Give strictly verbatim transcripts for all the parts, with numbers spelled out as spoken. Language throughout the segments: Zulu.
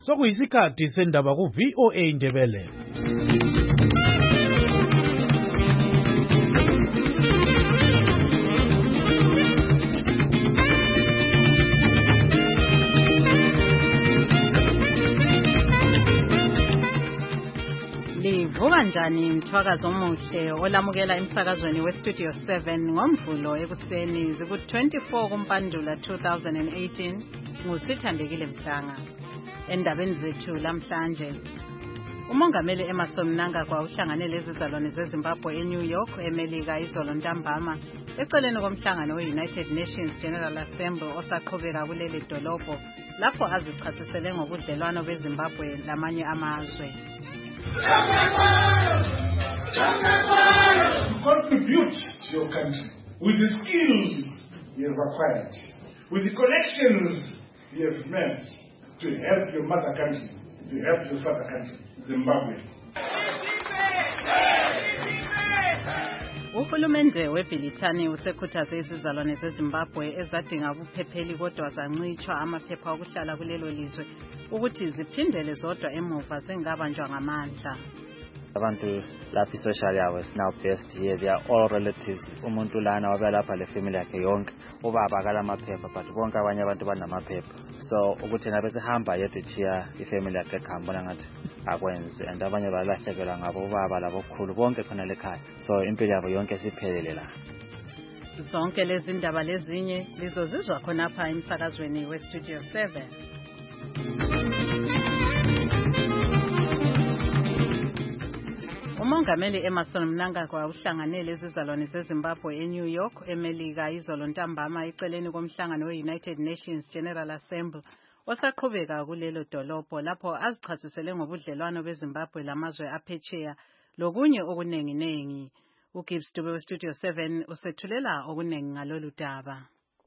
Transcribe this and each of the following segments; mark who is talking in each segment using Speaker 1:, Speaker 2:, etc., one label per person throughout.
Speaker 1: Sokuyisikhathi sendaba ku V O A Ndebele.
Speaker 2: Livuka njani mthwakazi omuhle olamukela emsakazweni weStudio seven ngomvulo ekuseni ziku twenty-four kuMpandula two thousand eighteen ngusithandekile Mhlanga. Endabeni zethu lamhlanje, umongameli Emmerson Mnangagwa uhlangane lezizalwane zeZimbabwe eNew York eMelika izolo ntambama eceleni komhlangano we-United Nations General Assembly osaqhubeka kuleli dolobho lapho azichasisele ngobudlelwano beZimbabwe lamanye amazwe.
Speaker 3: Contribute to your country with the skills you have acquired, with the connections you have made to help your mother country, to help your father country, Zimbabwe.
Speaker 2: Uhulumende weBrithani usekhuthaze izizalwane zeZimbabwe ezadinga ubuphepheli kodwa zancitshwa amaphepha okuhlala kulelo lizwe ukuthi ziphindele zodwa emuva zingabanjwa ngamandla.
Speaker 4: Abantu lapha isocial yabo is now best here. They are all relatives. Umuntu lana wabalapha le family yakhe yonke. Ubaba akalamaphepha but bonke abanye abantu banamaphepha. So ukuthi nabe sihamba yedwa thiya ifamily yakhe ekhambona ngathi akwenze and abanye balahlekelwa ngabo ubaba labokhulu bonke khona lekhaya. So impilo yabo yonke siphelele la.
Speaker 2: Zonke lezi ndaba lezinye lizozizwa khona apha emsakazweni weStudio seven. Umongameli Emmerson Mnangagwa uhlanganele izizalwane zeZimbabwe eNew York eMelika izolo ntambama eceleni komhlangano we-United Nations General Assembly osaqhubeka kulelo dolobho lapho azichasisele ngobudlelwano beZimbabwe lamazwe aphetsheya lokunye okunengi nengi. uGibbs Dube weStudio seven usethulela okunengi ngalolu daba.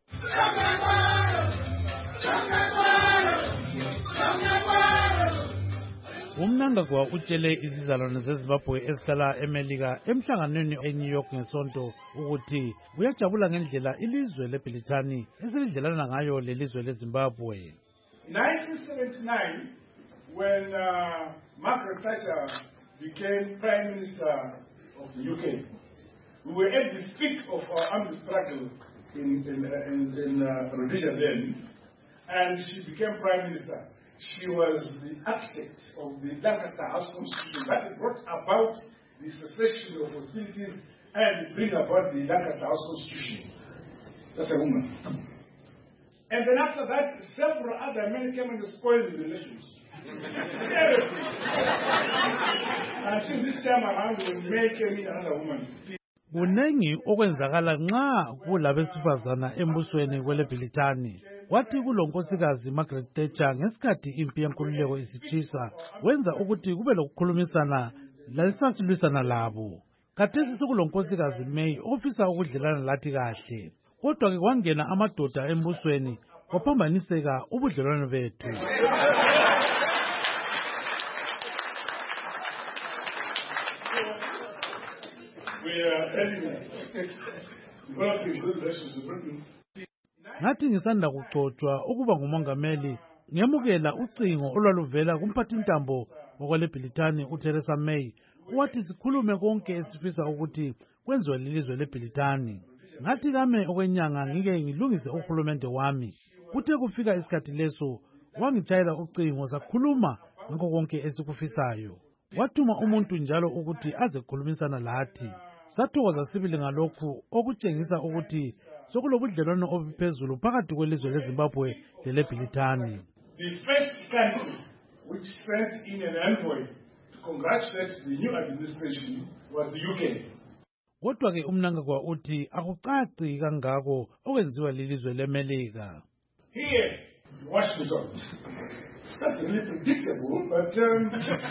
Speaker 1: Umnangagwa utshele izizalwane zeZimbabwe ezihlala eMelika emhlanganweni eNew York ngesonto ukuthi uyajabula ngendlela ilizwe leBrithani eselidlelana ngayo lelizwe leZimbabwe.
Speaker 3: nineteen seventy-nine, when uh, Margaret Thatcher became Prime Minister of the U K, we were at the peak of our armed struggle in, in, in, in uh, Rhodesia then, and she became Prime Minister. She was the architect of the Lancaster House Constitution that brought about the cessation of hostilities and bring about the Lancaster House Constitution. That's a woman. And then after that, several other men came and spoiled the relations. Everything. Until this time around, when May came in, another woman.
Speaker 1: Kunengi okwenzakala nxa kulabesifazana embusweni kweleBrithani. Wathi kulonkosikazi Margaret Thatcher ngesikhathi impi yenkululeko isitshisa wenza ukuthi kube lokukhulumisana lalisasilwisana labo. Khathesi sekulonkosikazi May ofisa ukudlelana lathi kahle. Kodwa ke kwangena amadoda embusweni kwaphambaniseka ubudlelwano bethu. Ngathi ngisanda kuxoxwa ukuba ngumongameli ngemukela ucingo olwaluvela kumphathintambo wakweleBrithani uTheresa May wathi sikhulume konke esifisa ukuthi kwenziwe lelizwe leBrithani. Ngathi kame okwenyanga ngike ngilungise uhulumende wami. Kuthe kufika isikhathi leso wangitshayela ucingo sakhuluma ngakho konke esikufisayo. Wathuma umuntu njalo ukuthi azekhulumisana lathi. Sathokoza sibili ngalokhu okutshengisa ukuthi sokulobudlelwano obuphezulu phakathi kwelizwe leZimbabwe leleBrithani.
Speaker 3: The first country which sent in an envoy to congratulate the new administration was the U K.
Speaker 1: Kodwa ke uMnangagwa uthi akucaci kangako okwenziwa lelizwe leMelika.
Speaker 3: Here, Washington. It's not really predictable, but um,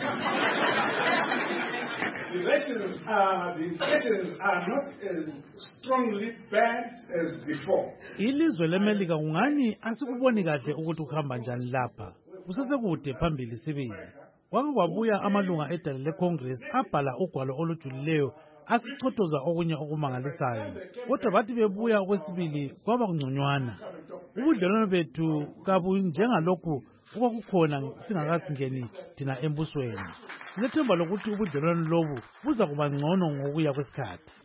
Speaker 3: the relations are the relations are not as strongly bad as before.
Speaker 1: Ilizwe leMelika kungani asikuboni kahle ukuthi ukuhamba njani lapha. Kusesekude phambili sibili. Kwake kwabuya amalunga edale leCongress abhala ugwalo olujulileyo asichothoza okunye okumangalisayo. Kodwa bathi bebuya okwesibili kwaba kungconywana. Ubudlelwano bethu kabu njengalokhu okwakukhona singakangeni thina embusweni. Sinethemba lokuthi ubudlelwano lobu buza kuba ngcono ngokuya kwesikhathi.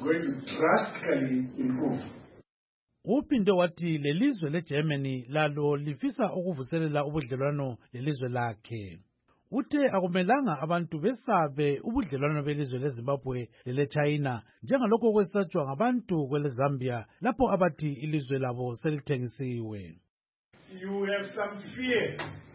Speaker 1: Uphinde wathi lelizwe leGermany lalo lifisa ukuvuselela ubudlelwano lelizwe lakhe. Uthe akumelanga abantu besabe ubudlelwano belizwe leZimbabwe leleChina njengalokho kwesatshwa ngabantu kweleZambia lapho abathi ilizwe labo selithengisiwe.
Speaker 3: You have some fear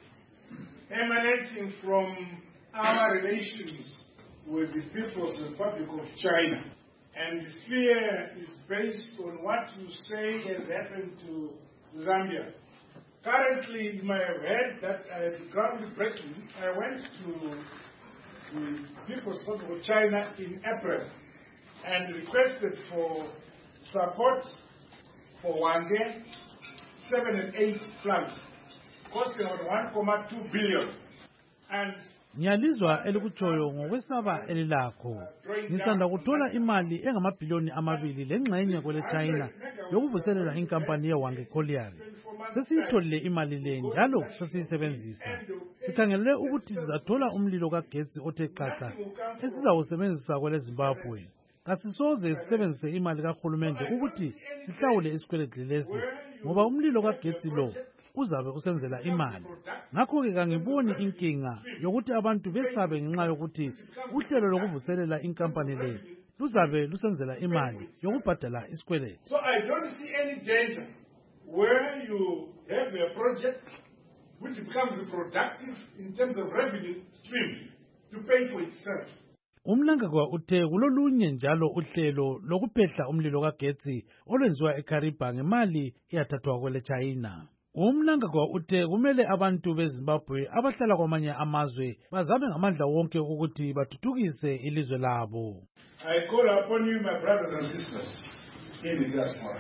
Speaker 3: emanating from our relations with the People's Republic of China. And the fear is based on what you say has happened to Zambia. Currently, you may have heard that at the groundbreaking, I went to the People's Republic of China in April and requested for support for Wange, seven and eight plants, costing about one point two billion. And
Speaker 1: Ngiyalizwa elikutshoyo ngokwesaba elilakho. Ngisanda kuthola imali engamabhiliyoni amabili lengxenye kwele China yokuvuselela inkampani yeWange Colliery. Sesiyitholile imali le njalo sesiyisebenzisa. Sikhangelele ukuthi sizathola umlilo kagetsi othe xaxa esizawusebenzisa kwele Zimbabwe. Kasisoze sisebenzise imali kahulumende ukuthi sihlawule isikweleti lesi ngoba umlilo kagetsi lo uzabe usenzela imali. Ngakho-ke kangiboni inkinga yokuthi abantu besabe ngenxa yokuthi uhlelo lokuvuselela inkampani le luzabe lusenzela imali yokubhadala isikweleti.
Speaker 3: So I don't see any danger where you have a project which becomes productive in terms of revenue stream to pay for itself.
Speaker 1: Umnangagwa uthe kulolunye njalo uhlelo lokuphehla umlilo kagetsi olwenziwa eKariba ngemali eyathathwa kwele China. Umnangagwa uthe kumele abantu beZimbabwe abahlala kwamanye amazwe bazame ngamandla wonke ukuthi bathuthukise ilizwe labo.
Speaker 3: I call upon you, my brothers and sisters in the diaspora,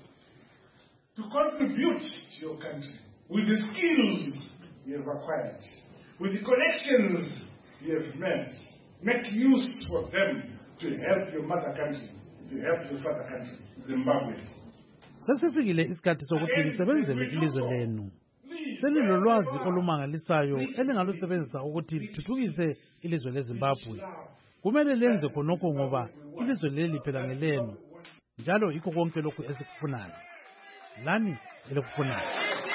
Speaker 3: to contribute to your country with the skills you have acquired, with the connections you have made. Make use of them to help your mother country, to help your father country, Zimbabwe.
Speaker 1: Sesifikile isikhathi sokuthi lisebenzele ilizwe lenu. Selilolwazi olumangalisayo elingalusebenzisa ukuthi lithuthukise ilizwe leZimbabwe. Kumele lenze khonokho ngoba ilizwe leli phela ngelenu. Njalo yikho konke lokhu esikufunayo. Lani elikufunayo.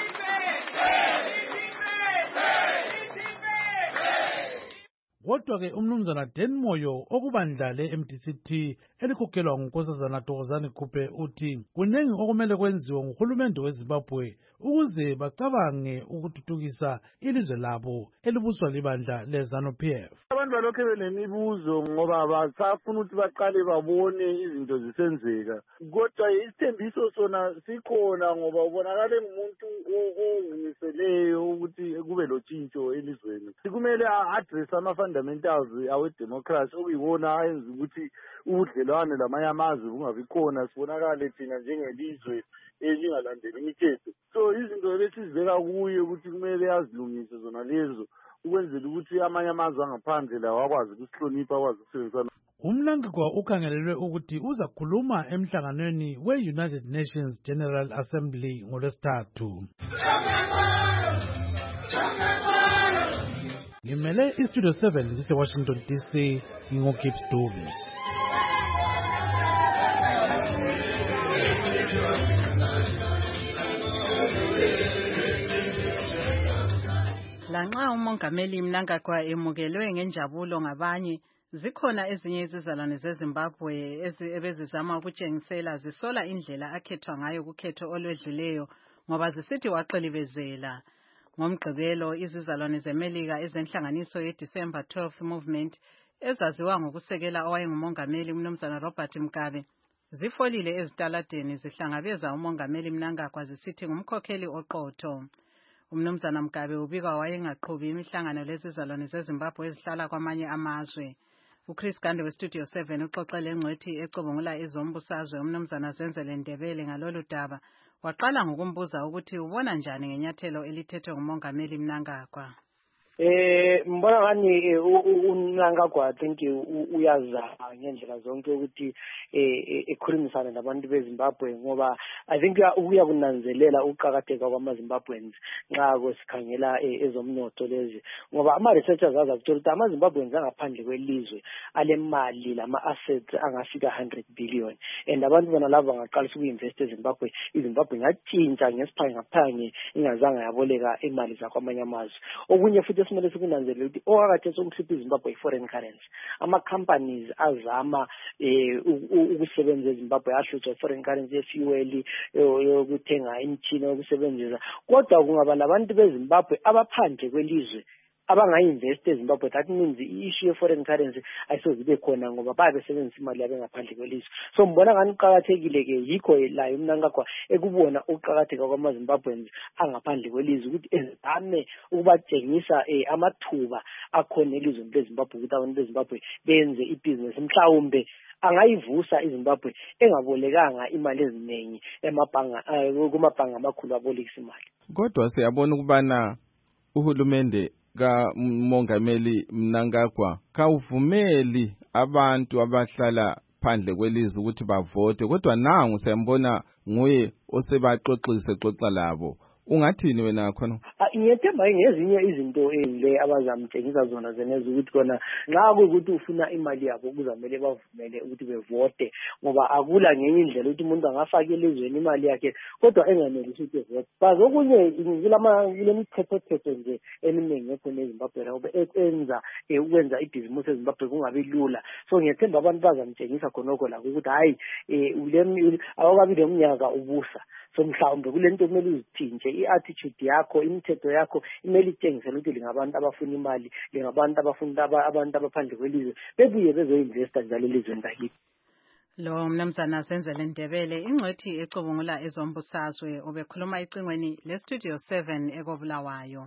Speaker 1: Kodwa ke umnumzana Den Moyo okubandla le-M D C T elikhokhelwa ngunkosazana Thokozani Khuphe uthi kunengi okumele kwenziwe nguhulumende weZimbabwe ukuze bacabange ukuthuthukisa ilizwe labo elibuswa libandla leZANU-P F.
Speaker 5: Abantu balokhe benemibuzo ngoba basafuna ukuthi baqale babone izinto zisenzeka. Kodwa isithembiso sona sikhona ngoba ubonakala ngumuntu ozimiseleyo ukuthi kube lotshintsho elizweni. Sikumele a-address ama-fundamentals awe-democracy okuyibona ayenza ukuthi ubudlelwane lamanye amazwe bungabi khona sibonakale thina njengelizwe elingalandeli imithetho. So izinto lesizibeka kuye ukuthi kumele azilungise zona lezo ukwenzela ukuthi amanye amazwe angaphandle lawo akwazi ukusihlonipha akwazi ukusebenzisana.
Speaker 1: Umnangagwa ukhangelelwe ukuthi uzakhuluma emhlanganweni we-United Nations General Assembly ngolwesithathu. Ngimele iStudio seven lise-Washington D C ngingo-Gibbs Dube.
Speaker 2: Lanxa umongameli Mnangagwa emukelwe ngenjabulo ngabanye, zikhona ezinye izizalwane zeZimbabwe ebezizama ukutshengisela zisola indlela akhethwa ngayo kukhetho olwedluleyo ngoba zisithi waqilibezela. Ngomgqibelo izizalwane zeMelika ezenhlanganiso ye-December twelfth Movement ezaziwa ngokusekela owayengumongameli uMnumzana Robert Mugabe zifolile ezitaladeni zihlangabeza umongameli Mnangagwa zisithi ngumkhokheli oqotho. Umnumzana Mugabe ubika wayengaqhubi imihlangano lezizalwane zeZimbabwe ezihlala kwamanye amazwe. uChris Gande weStudio seven uxoxele engcwethi ecubungula ezombusazwe uMnumzana Zenzele Ndebele ngalolu daba waqala ngokumbuza ukuthi ubona njani ngenyathelo elithethwe ngumongameli Mnangagwa.
Speaker 5: Eh
Speaker 6: Eh mbona ngani unangagwa I think uyaza ngendlela zonke ukuthi eh ekhulumisana nabantu beZimbabwe ngoba I think uya kunanzelela uqhakatheka kwamaZimbabweans nxa kwesikhangela ezomnotho lezi ngoba ama researchers aza kuthola ukuthi amaZimbabweans angaphandle kwelizwe alemali lama assets angafika one hundred billion and abantu bona labo bangaqalisa ukuinvest eZimbabwe iZimbabwe ngatshintsha ngesiphangaphange ingazange yaboleka imali zakwamanye amazwe okunye futhi esimele sikunanzelela ukuthi okakade sokuhlupha iZimbabwe foreign currency ama companies azama eh ukusebenza eZimbabwe ahlutshwa foreign currency efuel yokuthenga imithini yokusebenzisa kodwa kungaba labantu beZimbabwe abaphandle kwelizwe abangayinvest eZimbabwe that means i-issue foreign currency ayisozibe khona ngoba babe sebenzisa imali yabe ngaphandle kwelizwe so mbona ngani uqhakathekile ke yikho la umnankakwa ekubona uqhakatheka kwamaZimbabweans angaphandle kwelizwe ukuthi ezame ukubatshengisa amathuba akhona elizweni leZimbabwe ukuthi abantu beZimbabwe benze ibusiness mhlawumbe angayivusa iZimbabwe engabolekanga imali eziningi emabhanga kumabhanga amakhulu abolekisa imali
Speaker 7: kodwa siyabona ukubana uhulumende kaMongameli Mnangagwa kawuvumeli abantu abahlala phandle kwelizwe ukuthi bavote kodwa nangu siyambona nguye osebaxoxise xoxa labo ungathini wena khona
Speaker 6: ngiyethemba ngezinye izinto ezile abazamtshengisa zona zeneza ukuthi kona nxa kuyukuthi ufuna imali yabo kuzamele bavumele ukuthi bevote ngoba akula ngenye indlela ukuthi umuntu angafaka elizweni imali yakhe kodwa enganelisi ukuthi vote bazokunye kulama kulemithetho nje eminingi ekhona eZimbabwe ngoba enza ukwenza ibhizimusi eZimbabwe kungabi lula so ngiyethemba abantu bazamtshengisa khonoko la ukuthi hayi ule awakabi leminyaka ubusa so mhlawumbe kulento kumele uzithinje i-attitude yakho imithetho yakho imele itshengisele ukuthi lingabantu abafuna imali lingabantu abafuna abantu abaphandle kwelizwe bebuye bezoinvesta njalo elizweni lakithi
Speaker 2: lo mnumzana Zenzele Ndebele ingcwethi ecubungula ezombusazwe obekhuluma icingweni le Studio seven ekobulawayo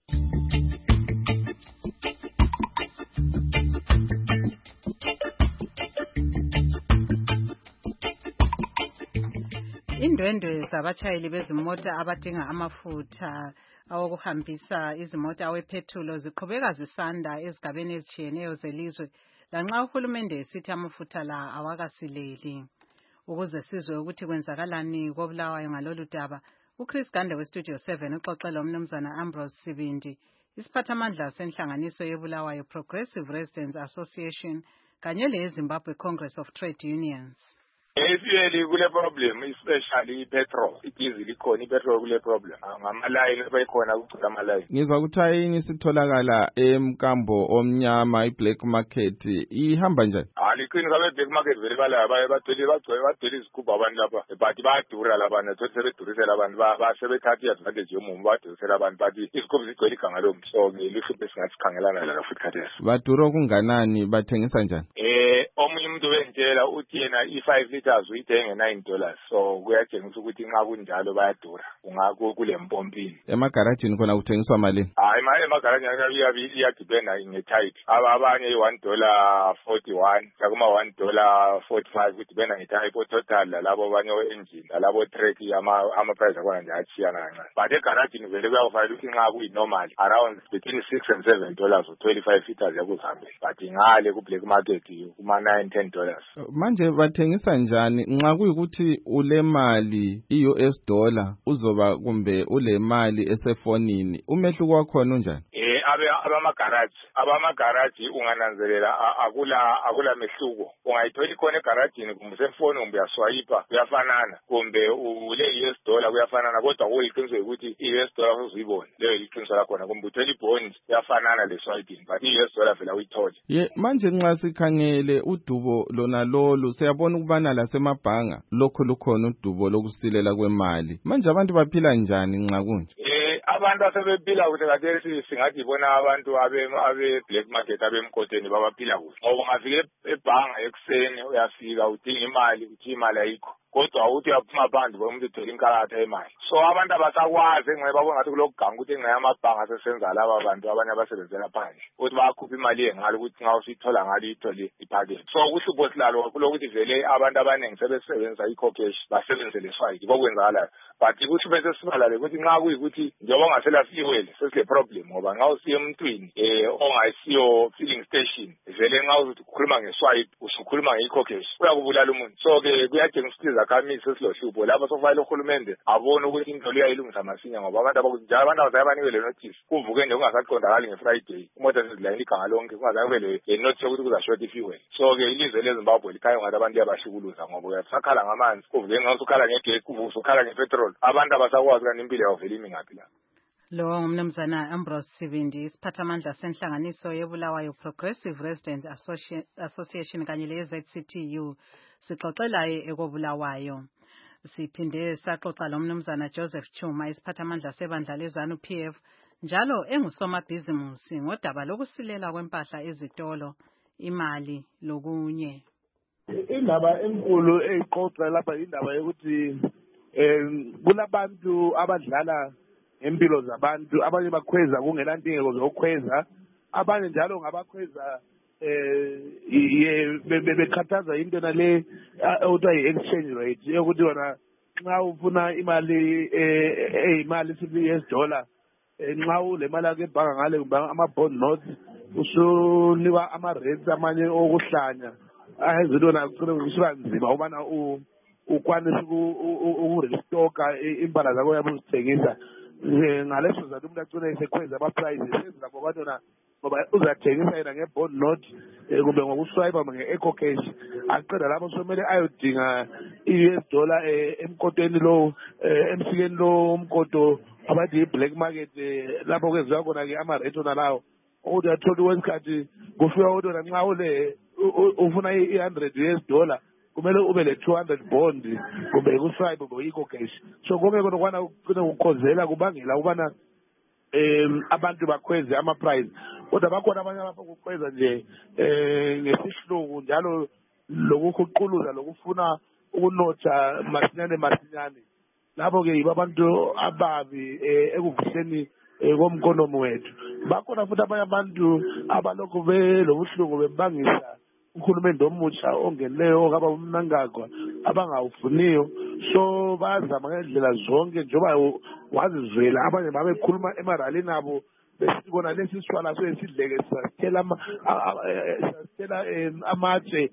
Speaker 2: Indwendwe zabatshayeli bezimota abadinga amafutha awokuhambisa izimota awephethulo ziqhubeka zisanda ezigabeni ezitshiyeneyo zelizwe lanxa uhulumende esithi amafutha la awakasileli ukuze sizwe ukuthi kwenzakalani kobulawayo ngalolu daba uChris Gande weStudio seven uxoxela umnumzana Ambrose Sibindi isiphathamandla senhlanganiso yebulawayo Progressive Residents Association kanye leZimbabwe Congress of Trade Unions.
Speaker 8: Ifiyeli kule problem especially ipetrol idizili ikhona ipetrol kule problem ngamalayini bayikhona ukugcina amalayini
Speaker 7: ngizwa ukuthi ayini sitholakala emkambo omnyama iBlack Market ihamba njani
Speaker 8: aliqini kabe Black Market vele bala bathwele bagcwele badwele izigubhu abantu lapha but bayadura labana thothi sebedurisela abantu basebethatha advantage yomumo badurisela abantu but izigubhu zigcwele iganga lomso ngelifuphe singasikhangelana la futhi khathesi
Speaker 7: badura kunganani bathengisa njani
Speaker 8: eh omunye umuntu bentshela uthi yena i five liters uyithenge nine dollars so kuyatshengisa ukuthi nxa kunjalo bayadura ungakho kule mpompini
Speaker 7: emagarajini khona kuthengiswa malini
Speaker 8: hayi manje emagarajini iyabi iyadependa ngetype abanye one dollar forty-one sakuma one dollar forty-five kudependa ngetype total labo abanye engine labo track ama ama price akona nje achiyana kancane but egarajini vele kuyawufayela ukuthi nxa kuyi normal around between six and seven dollars or twenty-five liters yakuzambe but ngale ku Black Market kuma nine ten dollars
Speaker 7: manje bathengisa njani nxa kuyikuthi ule mali i-U S dollar uzoba kumbe ule mali esefonini umehluko wakhona unjani
Speaker 8: eh abe abamagaraji abamagaraji ungananzelela akula akula mehluko ungayithola ikhona egarajini kumbe sefoni kumbe uyaswayipa kuyafanana kumbe ule U S dollar kuyafanana kodwa kuyiqiniso ukuthi i-U S dollar uzibone leyo iqiniso lakhona kumbe uthola ibond kuyafanana le swiping but i-U S dollar vela uyithola
Speaker 7: ye manje nxa sikhangele udubo lona lolu siyabona ukubana lasemabhanga lokho lukhona udubo lokusilela kwemali manje abantu baphila njani nxa kunje
Speaker 8: eh abantu asebephila kuhle kathesi singathi ibona abantu abe abe Black Market abemkoteni babaphila kuhle ngoba ungafika ebhanga ekseni uyafika udinga imali uthi imali ayikho kodwa uthi uyaphuma phandle bomuntu uthole inkalatha emali. So abantu abasakwazi engeke babone ngathi kulokuganga ukuthi engeke amabhanga sesenza laba bantu abanye abasebenzela phandle ukuthi bayakhupha imali engalo ukuthi nxa usithola ngalo ithole iphakethe. So uhlupho silalo kulokuthi vele abantu abaningi sebesebenzisa i-cocash basebenzele swipe bokwenzakalayo. But ukuthi bese sibalale ukuthi nxa kuyikuthi njengoba ngasela siwele sesile problem ngoba nxa usiye emntwini eh ongayisiyo filling station vele nxa ukhuluma ngeswipe usukhuluma nge-cocash uyakubulala umuntu. So ke kuyadinga izakhamizi esilohlupho lapho sofanele uhulumende abone ukuthi into leyo ayilungisa masinya ngoba abantu abakujala abantu abazaye banikwe le notice kuvuke nje kungasaqondakali nge-Friday imoto sezilayini iganga lonke kungazaye kube le notice yokuthi kuzashota i-fuel. So ke ilizwe leZimbabwe likhanya ngathi abantu liyabashukuluza ngoba uyasakhala ngamanzi kuvuke nxa usukhala ngegesi kuvuke usukhala ngepetrol abantu abasakwazi kanti impilo yawo vele imi ngaphi la.
Speaker 2: Lo ngumnumzana Ambrose Sibindi isiphathamandla senhlanganiso yeBulawayo Progressive Resident Association kanye le-Z C T U sixoxelayo ekobulawayo. Siphinde saxoxa lo mnumzana Joseph Chuma isiphathamandla sebandla lezanu P F njalo engusomabhizimusi ngodaba lokusilela kwempahla ezitolo imali lokunye.
Speaker 9: Indaba enkulu eyixoxa lapha indaba yokuthi eh kulabantu abadlala empilo zabantu abanye bakhweza kungela ntingeko zokukhweza abanye njalo ngabakhweza eh bekhathaza into nale okuthiwa yi-exchange rate yokuthi wona nxa ufuna imali eyimali sibi yes dollar nxa ule mali yakhe ebhanga ngale kumbe ama-bond notes usunikwa ama-rates amanye okuhlanya ayezinto nakucine kusuka nzima ubana ukwanisa ukurestoka impahla zakho yabe uzithengisa ngaleso sizathu umuntu agcina esekhweza ama-prices senza ngoba yona ngoba uzathengisa yena nge-bond note kumbe ngokuswipe nge-eco cash aqeda lapho somele ayodinga i-U S dollar emkotweni lo emsikeni lo umkoto abathi i-black market lapho kwenziwa khona-ke ama-rate ona lawo ukuthi athola kwesikhathi kufika ukuthi wona nxa ule ufuna i-hundred U S dollar kumele ube le two hundred bond kumbe kuswipe ngo-eco cash. So konke kona kwana kucine kukhozela kubangela ukubana um abantu bakhweze ama-price kodwa bakhona abanye abafokukhweza nje um ngesihlungu njalo lokuhuquluza lokufuna ukunotha masinyane masinyane lapho-ke yibo abantu ababi ekuvuhleni komkonomi wethu. Bakhona futhi abanye abantu abalokhu belobuhlungu bebangisa uhulumende omutsha ongenileyo okaba umnankagwa abangawufuniyo. So bazama ngendlela zonke njengoba wazizwela abanye babekhuluma emaralini abo besithi kona lesi sishwala soyesidleke sasithela sasithela amatshe.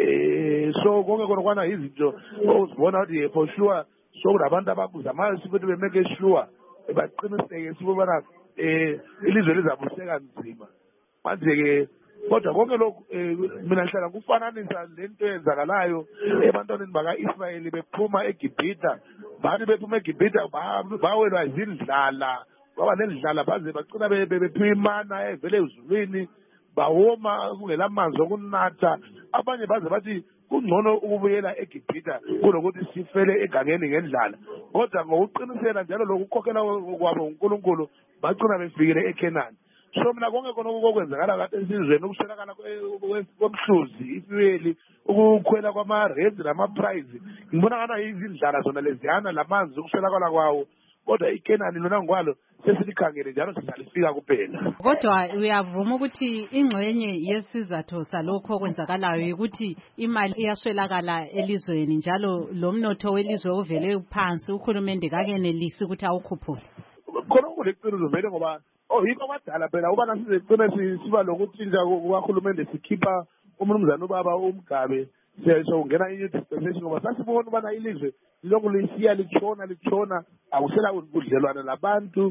Speaker 9: So konke kona kwana izinto ozibona ukuthi for sure so kulabantu abakuzamayo sifuthi bemeke sure baqiniseke sibona ilizwe lizabuseka nzima manje-ke kodwa konke lokhu mina ngihlala kufananisa lento eyenzakalayo ebantwaneni baka-Israyeli bephuma eGibhita bathi bephuma eGibhita bawelwa zindlala baba nendlala baze bagcina bephiwa imana evele ezulwini bawoma kungelamanzi okunatha abanye baze bathi kungcono ukubuyela eGibhita kunokuthi sifele egangeni ngendlala kodwa ngokuqinisela njalo lokukhokhela kwabo uNkulunkulu bagcina befikile eKhenani. So mina konke khona okwenzakala kade esizweni ukuswelakala komhluzi ifueli ukukhwela kwama-rates nama-price ngibona ngana izindlala zona leziyana lamanzi ukuswelakala kwawo kodwa iKhenani lona ngokwalo sesilikhangele njalo sizalifika kuphela.
Speaker 2: Kodwa uyavuma ukuthi ingxenye yesizathu salokho okwenzakalayo ukuthi imali iyaswelakala elizweni njalo lo mnotho welizwe uvele uphansi uhulumende kakenelisi ukuthi awukhuphule.
Speaker 9: Khona kuleqiniso vele ngoba oh yiko abadala phela ubana sizegcine siba lokutshintsha kukahulumende sikhipha umnumzana ubaba uMgabe siyongena i-new dispensation ngoba sasibona ubana ilizwe lokhu lisiya litshona litshona akusela kudlelwana labantu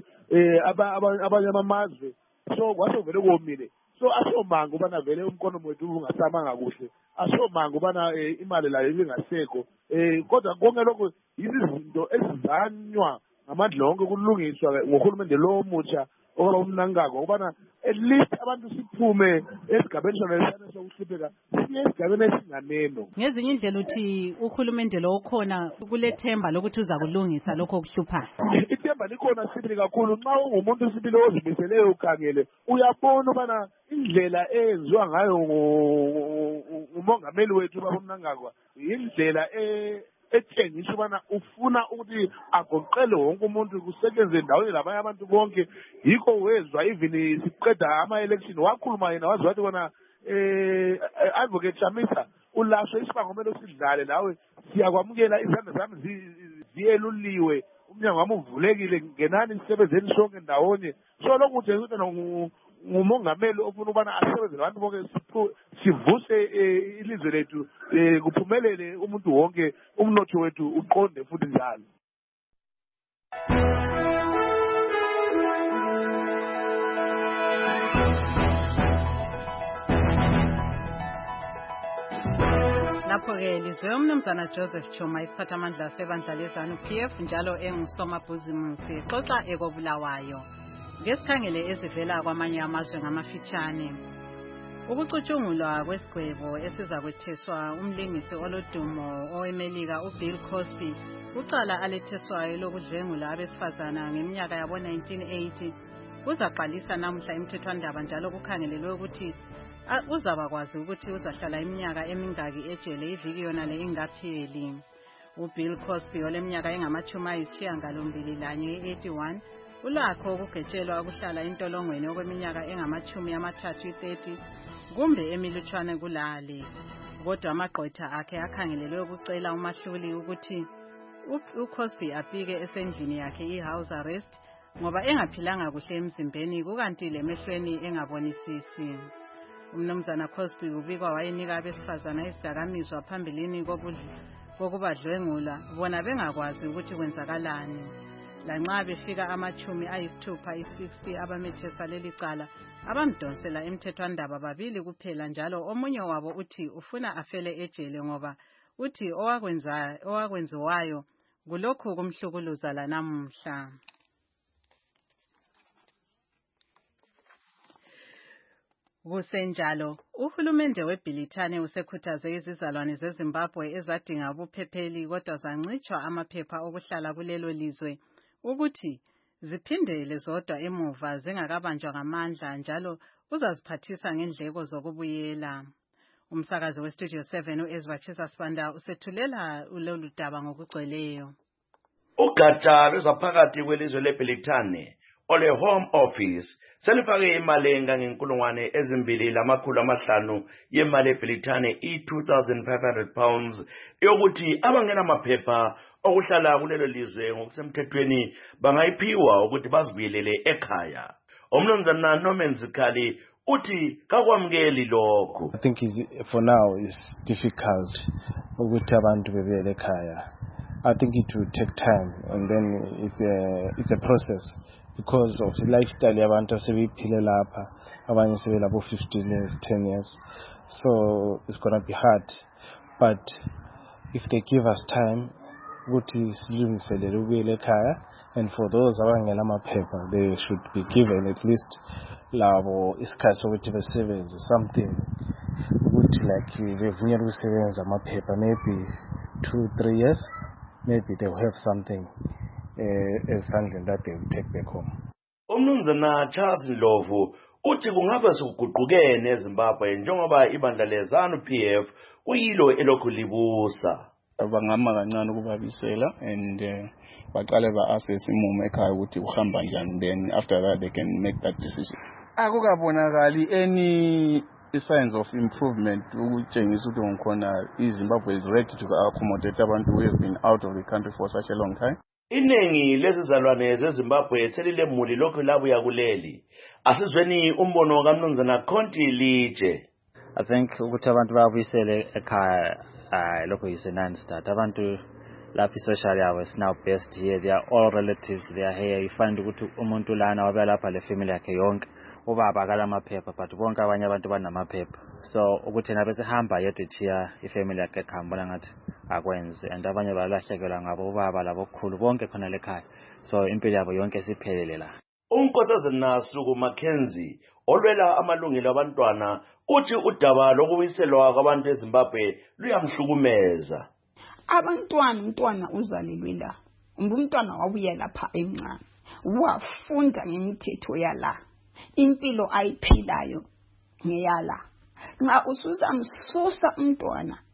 Speaker 9: um abanye amazwe so kwase vele komile. So asomanga ubana vele umkonomi wethu ungasamanga kuhle asomanga ubana imali layo ibingasekho um kodwa konke lokho yizinto ezizanywa ngamandla onke kulungiswa ngohulumende lo omutsha okwaba umnankagwa ukubana at least abantu siphume esigabeni sona lesiyana sokuhlupheka siye esigabeni esinganeno.
Speaker 2: Ngezinye indlela uthi uhulumende lo ukhona kulethemba lokuthi uza kulungisa lokho okuhluphayo.
Speaker 9: Ithemba likhona sibili kakhulu nxa ungumuntu sibili ozimiseleyo ukhangele uyabona ubana indlela eyenziwa ngayo ngumongameli wethu ubaba umnankagwa indlela etshengisa ubana ufuna ukuthi agoqele wonke umuntu kusebenze endaweni labanye abantu bonke. Yikho wezwa even siqeda ama-election wakhuluma yena wazi wathi kona eh advocate Chamisa ulasho isibangomelo sidlale nawe siyakwamukela izandla zami ziyeluliwe umnyango wami uvulekile ngenani sisebenzeni sonke ndawonye. So lokhu kuthe ukuthi ngumongameli ofuna ubana asebenze labantu bonke sivuse ilizwe lethu kuphumelele umuntu wonke umnotho wethu uqonde futhi njalo.
Speaker 2: Lapho-ke lizwe umnumzana Joseph Chuma isiphathamandla sebandla lezanu P F njalo engusomabhizimusi xoxa ekobulawayo ngesikhangele ezivela kwamanye amazwe ngamafitshane. Ukucutshungulwa kwesigwebo esiza kwetheswa umlingisi olodumo owemelika uBill Cosby ucala aletheswayo lokudlwengula abesifazana ngeminyaka yabo nineteen eighty kuzaqalisa namuhla imthethwandaba njalo kukhangelelwe ukuthi uzabakwazi ukuthi uzahlala iminyaka emingaki ejele iviki yona le ingapheli. uBill Cosby oleminyaka engamachumi ayisishiyagalombili lanye eighty-one ulakho ukugetshelwa ukuhlala intolongweni okweminyaka engamachumi amathathu thirty kumbe emilutshwane kulale. Kodwa amagqwetha akhe akhangelelwe ukucela umahluli ukuthi uCosby afike esendlini yakhe i-house arrest ngoba engaphilanga kuhle emzimbeni kukanti lemehlweni engabonisisi. Umnumzana Cosby ubikwa wayenika abesifazana isidakamizwa phambilini kokubadlwengula bona bengakwazi ukuthi kwenzakalani. Lanxa befika amachumi ayisithupha i-sixty abamethesa leli cala abamdonsela emthethwandaba babili kuphela njalo omunye wabo uthi ufuna afele ejele ngoba uthi owakwenza owakwenziwayo kulokhu kumhlukuluza lanamuhla. Kusenjalo uhulumende weBrithani usekhuthaze izizalwane zeZimbabwe ezadinga ubuphepheli kodwa zancitshwa amaphepha okuhlala kulelo lizwe ukuthi ziphindele zodwa emuva zingakabanjwa ngamandla njalo uzaziphathisa ngendleko zokubuyela. Umsakazi weStudio seven uEzra Chisasibanda usethulela lolu daba ngokugcweleyo.
Speaker 10: Ugatsha lwezaphakathi kwelizwe leBrithani ole Home Office selifake imali engangenkulungwane ezimbili lamakhulu amahlanu yemali eBrithani i-two thousand five hundred pounds yokuthi abangena amaphepha okuhlala kulelo lizwe ngokusemthethweni bangayiphiwa ukuthi bazibuyelele ekhaya. Umnumzana Norman Zikhali uthi kakwamukeli lokho.
Speaker 11: I think for now it's difficult ukuthi abantu bebuyele ekhaya. I think it will take time and then it's a it's a process because of the lifestyle yabantu asebephile lapha abanye sebelabo fifteen years ten years, so it's going to be hard, but if they give us time ukuthi silungiselele ukuyela ekhaya, and for those abangela amaphepha they should be given at least labo isikhathi sokuthi besebenze something ukuthi like bevunyelwe ukusebenza amaphepha maybe two three years, maybe they will have something uh, as something that they will take back home.
Speaker 10: Umnumzana Charles Ndlovu uthi kungabe sikuguqukene eZimbabwe njengoba ibandla lezanu P F kuyilo elokhu libusa.
Speaker 12: Bangama kancane ukubabisela and baqale ba-assess imumo ekhaya ukuthi uhamba njani, then after that they can make that decision. Akukabonakali any signs of improvement ukutshengisa ukuthi ngikhona iZimbabwe is ready to accommodate abantu who have been out of the country for such a long time.
Speaker 10: Iningi lezizalwane zeZimbabwe selilemuli lokhu labuya kuleli. Asizweni umbono kaMnumzana Conti Lije.
Speaker 4: I think ukuthi abantu babuyisele ekhaya uh, lokho is a non-start. Abantu lapha i-social yabo is now best here. They are all relatives. They are here. You find ukuthi umuntu lana wabe lapha le family yakhe yonke. Ubaba kalamaphepha but bonke abanye abantu banamaphepha. So ukuthi nabe sihamba yedwa ethiya ifamily yakhe ekhambona ngathi akwenze, and abanye balahlekelwa ngabo ubaba labo kukhulu bonke khona lekhaya. So impilo yabo yonke siphelele la.
Speaker 10: Unkosazana Nasuku Mackenzie olwela amalungelo abantwana uthi udaba lokubuyiselwa kwabantu eZimbabwe luyamhlukumeza.
Speaker 13: Abantwana umntwana uzalelwe la. Umntwana wabuya lapha encane. Wafunda ngemithetho yala. Impilo ayiphilayo ngeyala. Nxa usuzamsusa umntwana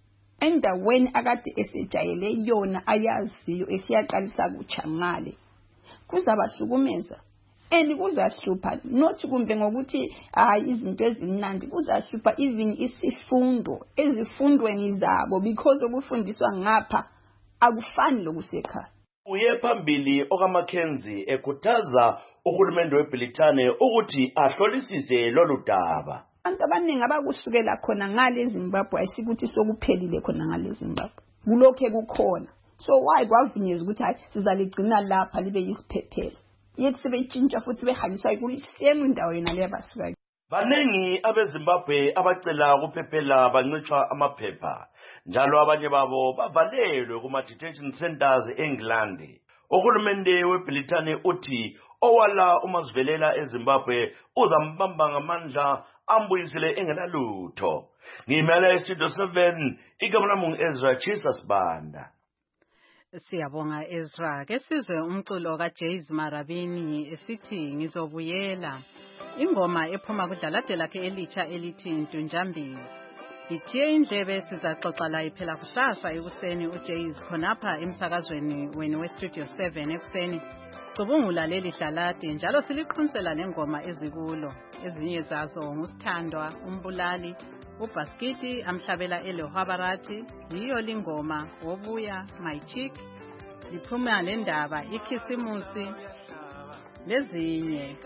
Speaker 13: endaweni akade esejayele yona ayaziyo esiyaqalisa kutsha ngale kuzabahlukumeza and kuzahlupha not kumbe ngokuthi hayi izinto ezimnandi kuzahlupha even isifundo ezifundweni zabo because okufundiswa ngapha akufani lokusekhaya.
Speaker 10: Uye phambili okaMackenzie ekhuthaza uhulumende weBrithani ukuthi ahlolisise lolu daba.
Speaker 13: Abantu abaningi abakusukela khona ngale Zimbabwe ayisikuthi sokuphelile khona ngale Zimbabwe. Kulokho kukhona. So why kwavunyezwa ukuthi hayi sizaligcina lapha libe yisiphephelo. Yethi sebetshintsha futhi behanyiswa kulisemu indawo yena leyabasuka.
Speaker 10: Baningi abeZimbabwe abacela ukuphephela bancitshwa amaphepha. Njalo abanye babo bavalelwe kuma detention centers eNgilandi. Uhulumende weBrithani uthi owala uMasivelela eZimbabwe uzambamba ngamandla ambuyisele engenalutho. Ngimele Studio seven igama lami Ezra Jesus Banda.
Speaker 2: Siyabonga Ezra. Ke sizwe umculo kaJaze Marabini esithi ngizobuyela. Ingoma ephuma kudlalade lakhe elitsha elithi Ntunjambili. Ithiye indlebe sizaxoxa la iphela kusasa ekuseni uJaze khonapha emsakazweni wenu weStudio seven ekuseni. Sicubungula leli dlalade njalo siliqinisela lengoma ezikulo. Ezinye zazo ngusithandwa, umbulali, uBaskiti amhlabela eLehabarati, yiyo lingoma wobuya my chick, liphuma lendaba ikhisimusi lezinye.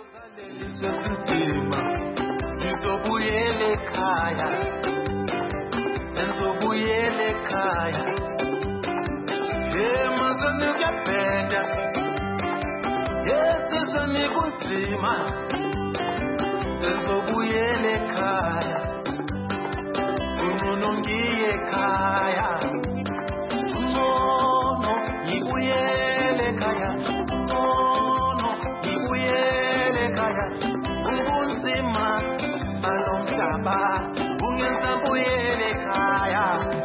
Speaker 14: Ngizobuyela ekhaya, ngizobuyela ekhaya, emazweni kuyabheda, esizweni kunzima, ngizobuyela ekhaya, ngcono ngiye ekhaya, ngcono ngibuyele ekhaya, ngcono ngibuyele ekhaya, ubunzima balomhlaba bungenza buyele ekhaya.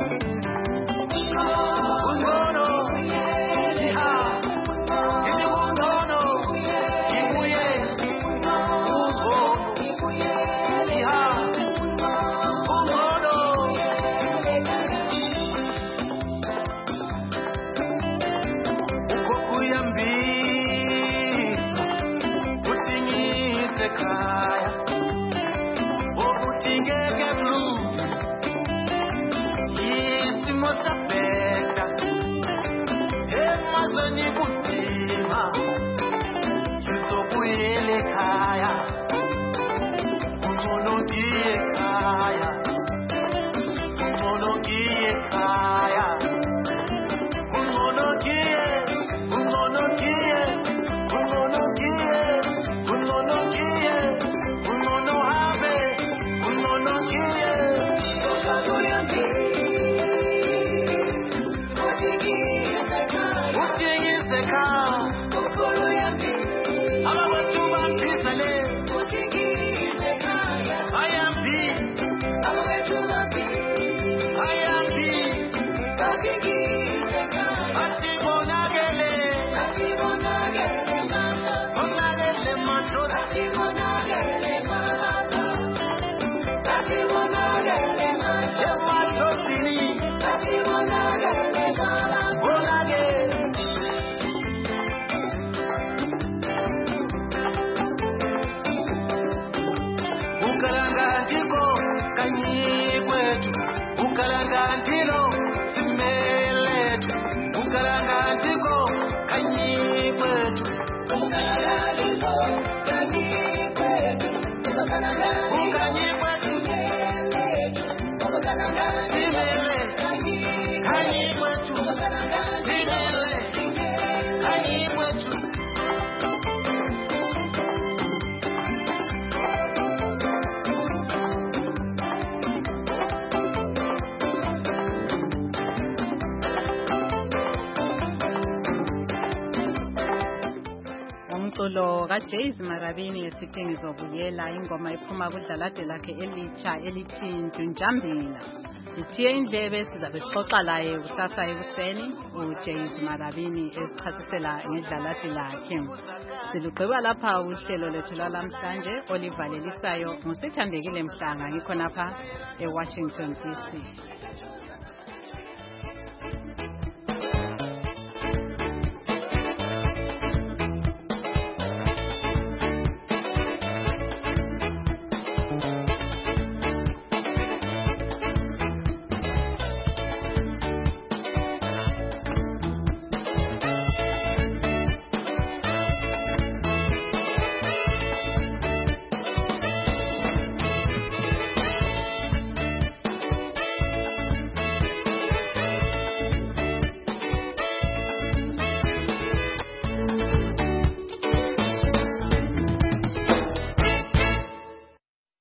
Speaker 2: Umculo kaJaze Marabini esithi ngizobuyela ingoma iphuma kudlalade lakhe elitsha elithi Ntunjambila. Ithiye indlebe sizabe sixoxa laye kusasa ekuseni uJaze Marabini esichasisela ngedlalade lakhe. Silugqiba lapha uhlelo lethu lwalamhlanje olivalelisayo ngusithandekile Mhlanga ngikhonapha eWashington D C.